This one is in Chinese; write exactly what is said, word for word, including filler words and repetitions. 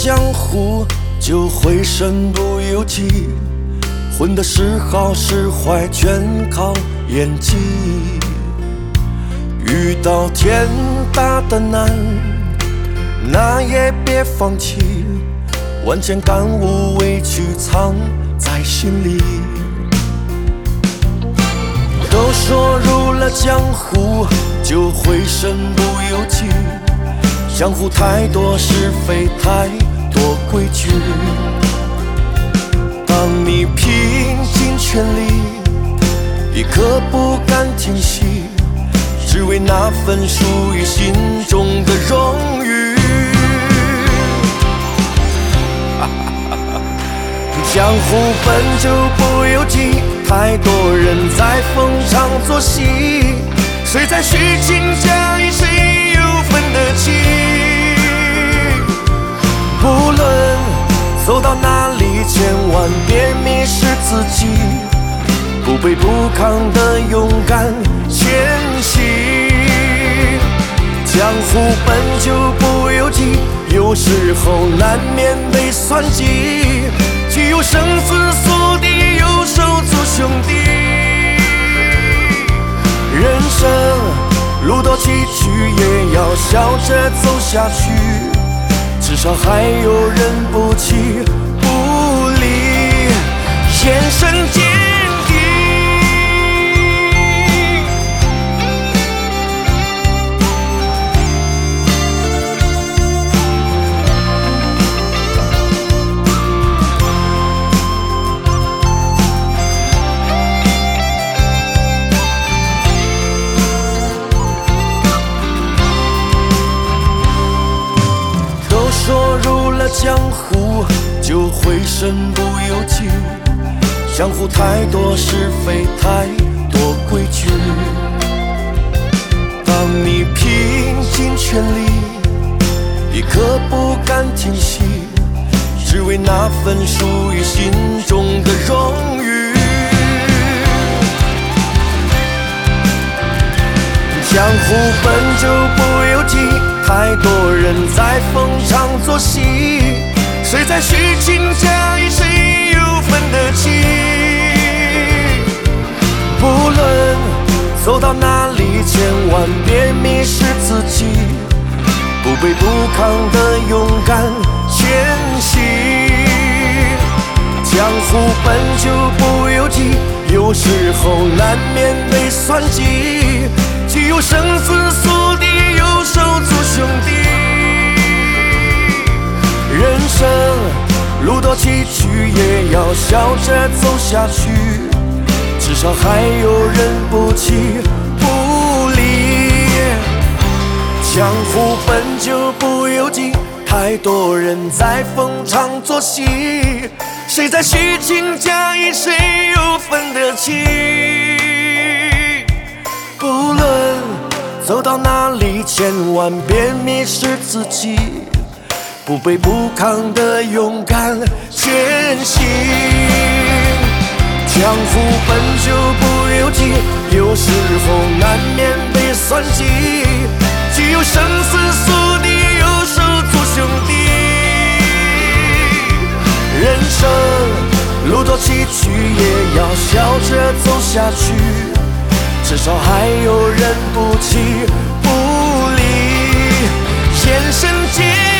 江湖，就会身不由己，混的是好是坏全靠演技。遇到天大的难，那也别放弃，万千感悟委屈藏在心里。都说入了江湖，就会身不由己，江湖太多是非，太多规矩。当你拼尽全力，一刻不敢停息，只为那份属于心中的荣誉。江湖本就不由己，太多人在逢场作戏，谁在虚情假意，谁又分得清？不论走到哪里，千万别迷失自己，不卑不亢的勇敢前行。江湖本就不由己，有时候难免被算计，既有生死宿敌，也有手足兄弟。人生路多崎岖，也要笑着走下去，至少还有人不弃不离，眼神坚定。说入了江湖，就会身不由己，江湖太多是非，太多规矩。当你拼尽全力，一刻不敢停息，只为那份属于心中的荣誉。江湖本就不由己，太多人在逢场作戏，谁在虚情假意，谁又分得清？不论走到哪里，千万别迷失自己，不卑不亢的勇敢前行。江湖本就不由己，有时候难免被算计，既有生死宿敌，也有手足兄弟。人生路多崎岖，也要笑着走下去，至少还有人不弃不离。江湖本就不由己，太多人在逢场作戏，谁在虚情假意，谁又分得清？不论走到哪里，千万别迷失自己，不卑不亢的勇敢前行。江湖本就不由己，有时候难免被算计，既有生死宿敌，也有手足兄弟。人生路多崎岖，也要笑着走下去，至少还有人不弃不离，眼神坚